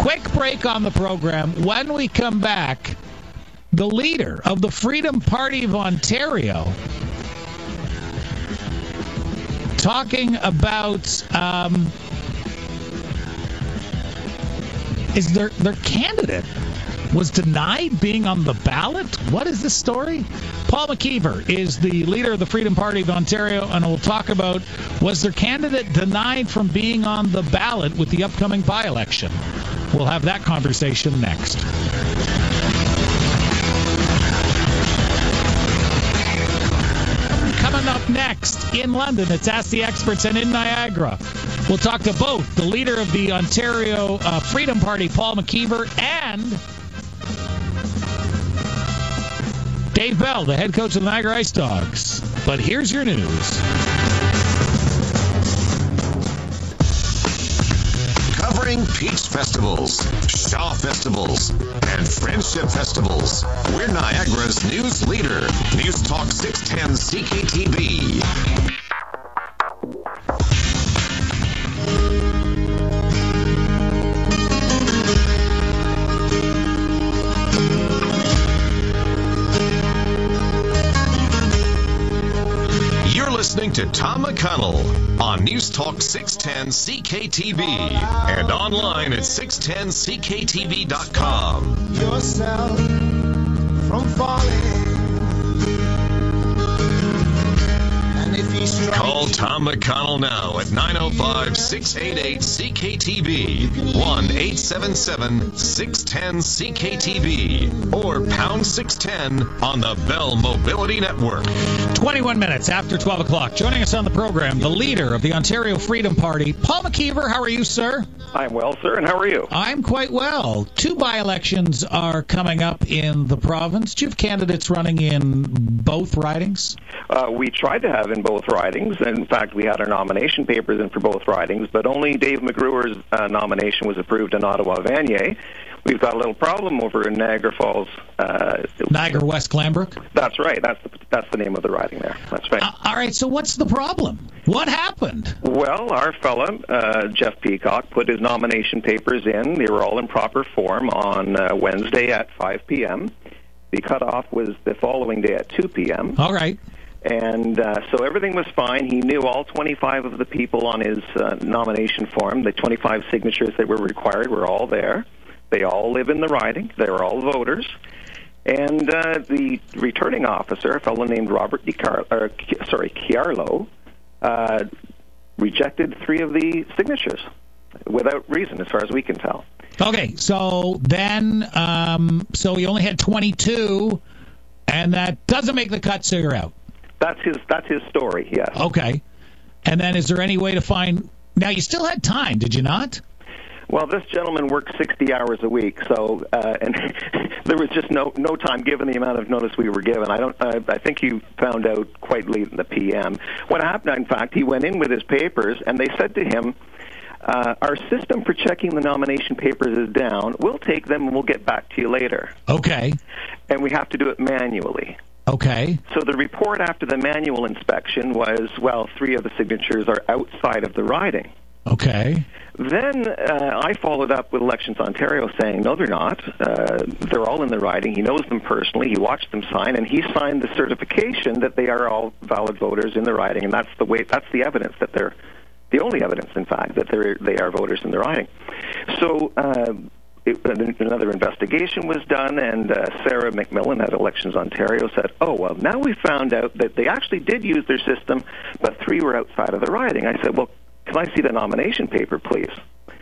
quick break on the program. When we come back, the leader of the Freedom Party of Ontario talking about is their candidate was denied being on the ballot? What is this story? Paul McKeever is the leader of the Freedom Party of Ontario, and we'll talk about, was their candidate denied from being on the ballot with the upcoming by-election? We'll have that conversation next. Coming up next in London, it's Ask the Experts, and in Niagara, we'll talk to both the leader of the Ontario Freedom Party, Paul McKeever, and Dave Bell, the head coach of the Niagara Ice Dogs. But here's your news. Covering Peach Festivals, Shaw Festivals, and Friendship Festivals. We're Niagara's news leader. News Talk 610 CKTB. Listening to Tom McConnell on News Talk 610 CKTV and online at 610CKTV.com. Yourself from falling. Call Tom McConnell now at 905-688-CKTV, 1-877-610-CKTV, or pound 610 on the Bell Mobility Network. 21 minutes after 12 o'clock. Joining us on the program, the leader of the Ontario Freedom Party, Paul McKeever. How are you, sir? I'm well, sir, and how are you? I'm quite well. 2 by-elections are coming up in the province. Do you have candidates running in both ridings? We tried to have in both ridings. In fact, we had our nomination papers in for both ridings, but only Dave McGruer's nomination was approved in Ottawa-Vanier. We've got a little problem over in Niagara Falls. Niagara West Glanbrook? That's right. That's the name of the riding there. That's right. All right, so what's the problem? What happened? Well, our fella, Jeff Peacock, put his nomination papers in. They were all in proper form on Wednesday at 5 p.m. The cutoff was the following day at 2 p.m. All right. And so everything was fine. He knew all 25 of the people on his nomination form. The 25 signatures that were required were all there. They all live in the riding. They're all voters. And the returning officer, a fellow named Robert Chiarlo, rejected 3 of the signatures without reason, as far as we can tell. Okay, so then, so he only had 22, and that doesn't make the cut, so you're out. That's his story, yes. Okay. And then is there any way to find... Now, you still had time, did you not? Well, this gentleman worked 60 hours a week, so and there was just no time given the amount of notice we were given. I think he found out quite late in the PM. What happened, in fact, he went in with his papers, and they said to him, our system for checking the nomination papers is down. We'll take them, and we'll get back to you later. Okay. And we have to do it manually. Okay. So the report after the manual inspection was, well, 3 of the signatures are outside of the riding. Okay. Then I followed up with Elections Ontario saying, no, they're not. They're all in the riding. He knows them personally. He watched them sign, and he signed the certification that they are all valid voters in the riding, and that's the evidence that they're the only evidence, in fact, that they are voters in the riding. So another investigation was done, and Sarah McMillan at Elections Ontario said, oh, well, now we found out that they actually did use their system, but 3 were outside of the riding. I said, well, can I see the nomination paper, please?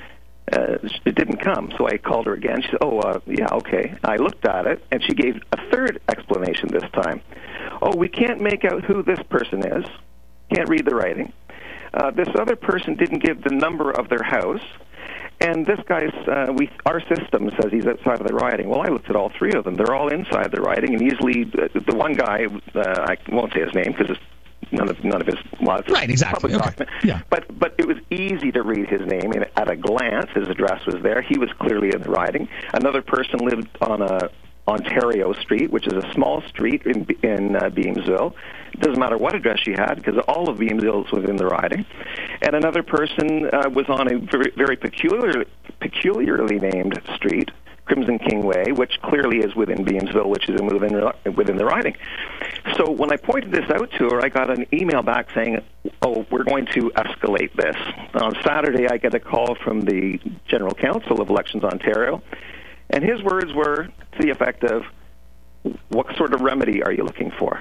It didn't come, so I called her again. She said, yeah, okay. I looked at it, and she gave a third explanation this time. Oh, we can't make out who this person is. Can't read the writing. This other person didn't give the number of their house. And this guy's, our system says he's outside of the riding. Well, I looked at all 3 of them. They're all inside the riding, and easily, the one guy, I won't say his name because it's none of his, well, it's right, exactly. Public okay. document. Yeah. But it was easy to read his name. At a glance, his address was there. He was clearly in the riding. Another person lived on Ontario Street, which is a small street in Beamsville. It doesn't matter what address she had, because all of Beamsville is within the riding. And another person was on a very peculiarly named street, Crimson King Way, which clearly is within Beamsville, which is within the riding. So when I pointed this out to her, I got an email back saying, "Oh, we're going to escalate this." On Saturday, I get a call from the General Counsel of Elections Ontario, and his words were to the effect of, "What sort of remedy are you looking for?"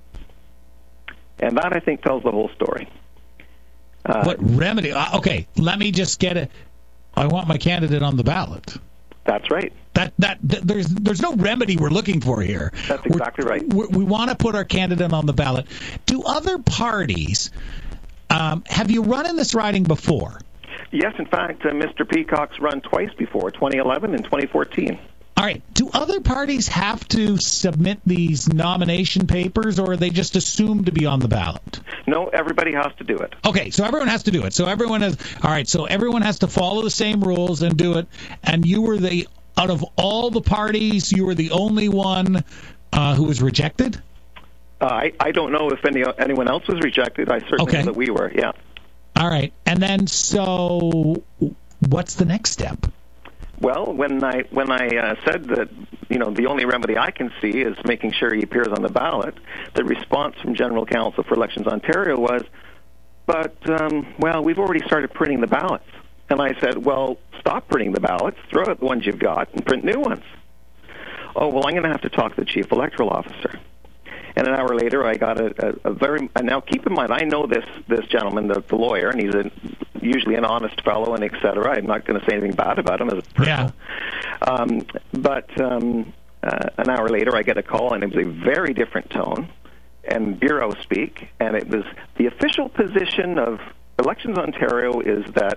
And that, I think, tells the whole story. What remedy? Okay, let me just get it. I want my candidate on the ballot. That's right. There's no remedy we're looking for here. That's exactly right. We want to put our candidate on the ballot. Do other parties have you run in this riding before? Yes, in fact, Mr. Peacock's run twice before, 2011 and 2014. All right. Do other parties have to submit these nomination papers, or are they just assumed to be on the ballot? No, everybody has to do it. Okay, so everyone has to do it. So everyone has to follow the same rules and do it. And you were out of all the parties, you were the only one who was rejected? I don't know if anyone else was rejected. I certainly know that we were, yeah. All right. And then, so what's the next step? Well, when I said that, the only remedy I can see is making sure he appears on the ballot, the response from General Counsel for Elections Ontario was, but, we've already started printing the ballots. And I said, well, stop printing the ballots, throw out the ones you've got, and print new ones. Oh, well, I'm going to have to talk to the Chief Electoral Officer. And an hour later, I got a very... And now, keep in mind, I know this gentleman, the lawyer, and he's usually an honest fellow, and et cetera. I'm not going to say anything bad about him as a person. Yeah. But an hour later, I get a call, and it was a very different tone, and bureau speak, and it was the official position of Elections Ontario is that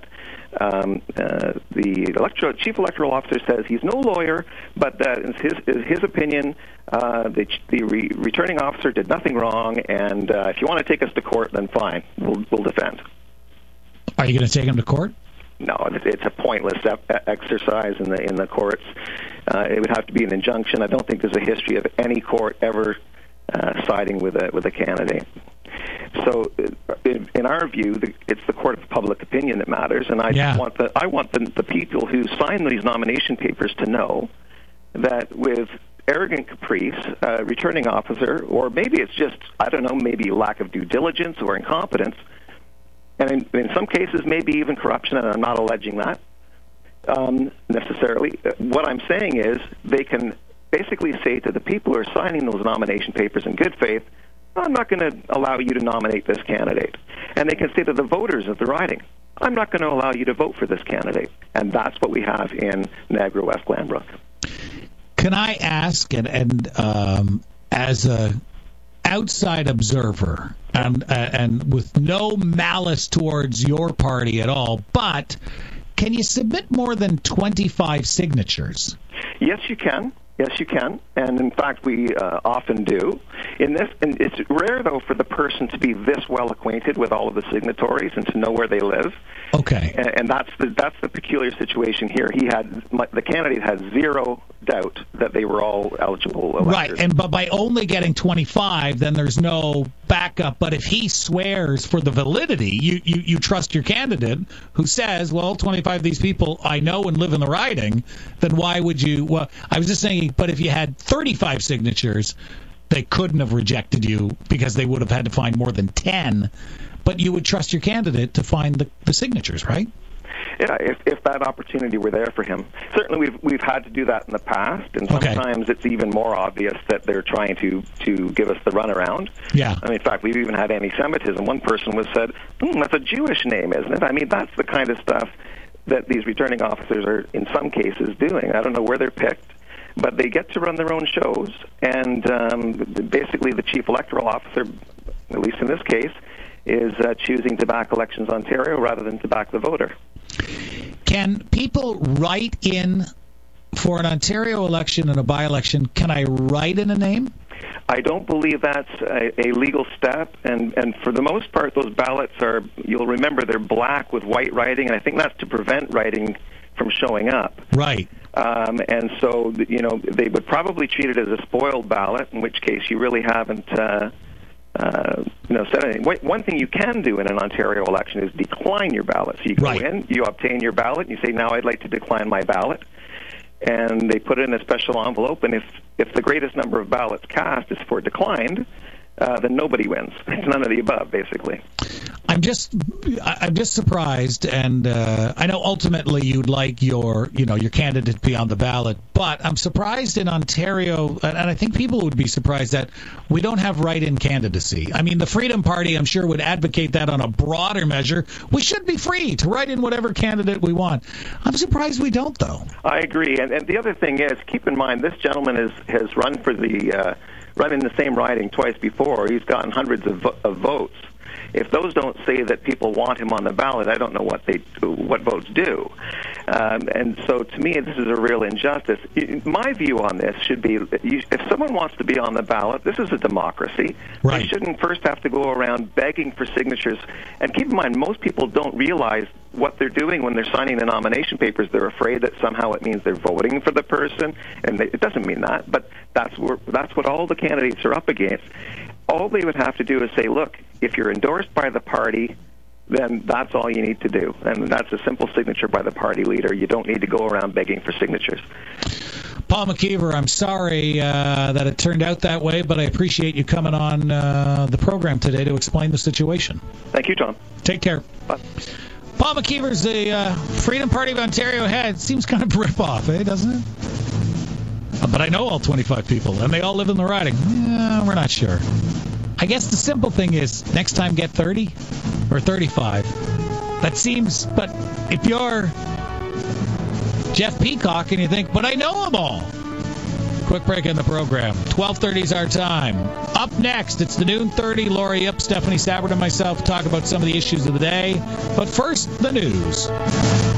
the Chief Electoral Officer says he's no lawyer, but that is his opinion. The returning officer did nothing wrong, and if you want to take us to court, then fine, we'll defend. Are you going to take him to court? No, it's a pointless exercise in the courts. It would have to be an injunction. I don't think there's a history of any court ever siding with a candidate. So, in our view, it's the court of public opinion that matters, and I want the people who sign these nomination papers to know that with arrogant caprice, returning officer, or maybe it's just, I don't know, maybe lack of due diligence or incompetence, and in some cases maybe even corruption, and I'm not alleging that necessarily. What I'm saying is they can basically say to the people who are signing those nomination papers in good faith, I'm not going to allow you to nominate this candidate. And they can say to the voters of the riding, I'm not going to allow you to vote for this candidate. And that's what we have in Niagara West Glanbrook. Can I ask, and as a outside observer, and with no malice towards your party at all, but can you submit more than 25 signatures? Yes, you can. Yes, you can, and in fact, we often do. And it's rare, though, for the person to be this well acquainted with all of the signatories and to know where they live. Okay, and that's the peculiar situation here. The candidate had zero doubt that they were all eligible electors. Right, but by only getting 25, then there's no backup. But if he swears for the validity, you trust your candidate who says, well, 25 of these people I know and live in the riding, then why would you? Well, I was just saying, but if you had 35 signatures, they couldn't have rejected you because they would have had to find more than 10. But you would trust your candidate to find the signatures, right? Yeah, if that opportunity were there for him. Certainly we've had to do that in the past, and sometimes it's even more obvious that they're trying to give us the runaround. Yeah. I mean, in fact, we've even had anti-Semitism. One person said, that's a Jewish name, isn't it? I mean, that's the kind of stuff that these returning officers are, in some cases, doing. I don't know where they're picked, but they get to run their own shows, and basically the Chief Electoral Officer, at least in this case, is choosing to back Elections Ontario rather than to back the voter. Can people write in for an Ontario election and a by-election? Can I write in a name? I don't believe that's a legal step, and for the most part, those ballots are, you'll remember, they're black with white writing, and I think that's to prevent writing from showing up. Right. And so, they would probably treat it as a spoiled ballot, in which case you really haven't, said anything. One thing you can do in an Ontario election is decline your ballot. So you go in, you obtain your ballot, and you say, now I'd like to decline my ballot. And they put it in a special envelope, and if the greatest number of ballots cast is for declined, then nobody wins. It's none of the above, basically. I'm just surprised, and I know ultimately you'd like your candidate to be on the ballot, but I'm surprised in Ontario, and I think people would be surprised that we don't have write-in candidacy. I mean, the Freedom Party, I'm sure, would advocate that on a broader measure. We should be free to write in whatever candidate we want. I'm surprised we don't, though. I agree, and the other thing is, keep in mind, this gentleman has run for run in the same riding twice before. He's gotten hundreds of votes. If those don't say that people want him on the ballot, I don't know what votes do. And so, to me, this is a real injustice. My view on this should be, if someone wants to be on the ballot, this is a democracy. Right. They shouldn't first have to go around begging for signatures. And keep in mind, most people don't realize what they're doing when they're signing the nomination papers. They're afraid that somehow it means they're voting for the person, and it doesn't mean that. But that's what all the candidates are up against. All they would have to do is say, look, if you're endorsed by the party, then that's all you need to do. And that's a simple signature by the party leader. You don't need to go around begging for signatures. Paul McKeever, I'm sorry that it turned out that way, but I appreciate you coming on the program today to explain the situation. Thank you, Tom. Take care. Bye. Paul McKeever's the Freedom Party of Ontario head. Seems kind of rip-off, doesn't it? But I know all 25 people, and they all live in the riding. Yeah, we're not sure. I guess the simple thing is, next time get 30 or 35. That seems, but if you're Jeff Peacock and you think, but I know them all. Quick break in the program. 12:30 is our time. Up next, it's the noon 30. Lori Ip, Stephanie Sabbert, and myself talk about some of the issues of the day. But first, the news.